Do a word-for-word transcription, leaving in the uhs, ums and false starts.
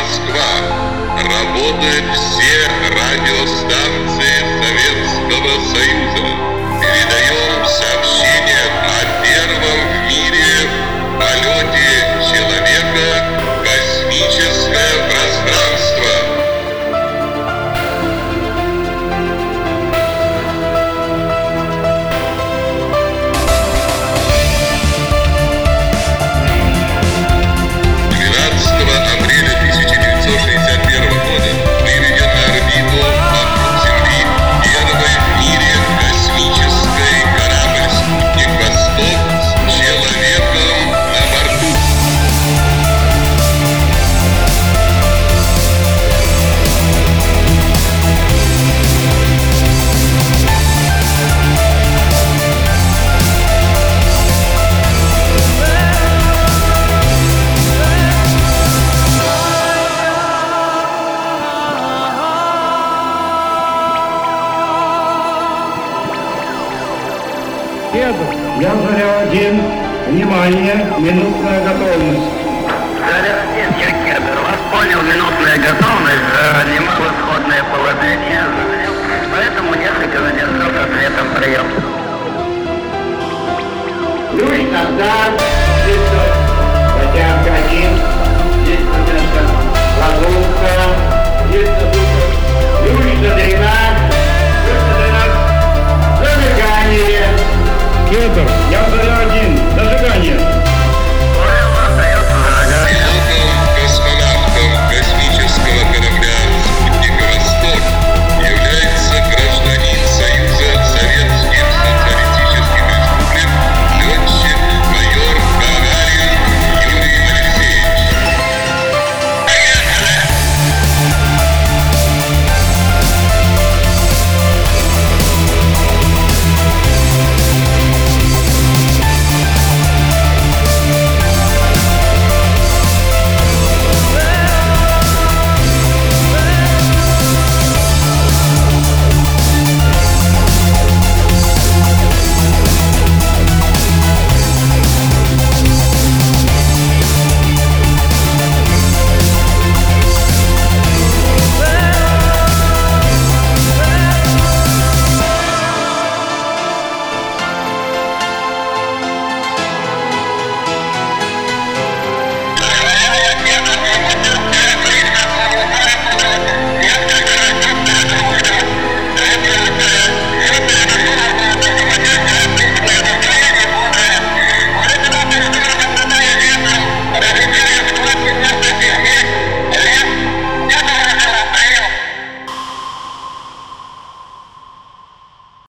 Москва. Работают все радиостанции Советского Союза. Передаем сообщение о первом в мире полете человека в космическое пространство. двенадцатого апреля тысяча девятьсот шестьдесят первого года выведен на орбиту вокруг Земли первый в мире космический корабль «Спутник Восток» с человеком на борту. Я Заря один. Внимание, минутная готовность. Заря один, я Кедр. Вас понял, минутная готовность, занимал исходное положение, поэтому несколько задержался ответом прием. Ключ назад.